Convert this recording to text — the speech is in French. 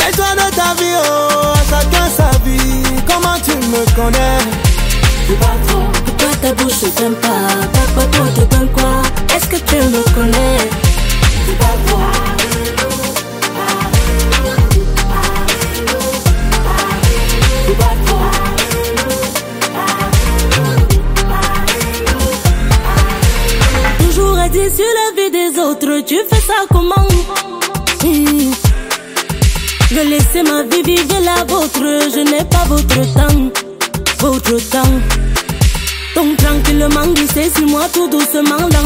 Mêle-toi de ta vie, oh, à chacun sa vie. Comment tu me connais? C'est pas trop. Pourquoi ta bouche ne t'aime pas? Papa, toi te donne quoi? Est-ce que tu me connais? C'est pas trop. C'est pas trop. Toujours à dire sur la vie des autres, tu fais ça comment? Je laisse ma vie vivre la vôtre, je n'ai pas votre temps, votre temps. Donc tranquillement glissez sur moi tout doucement dans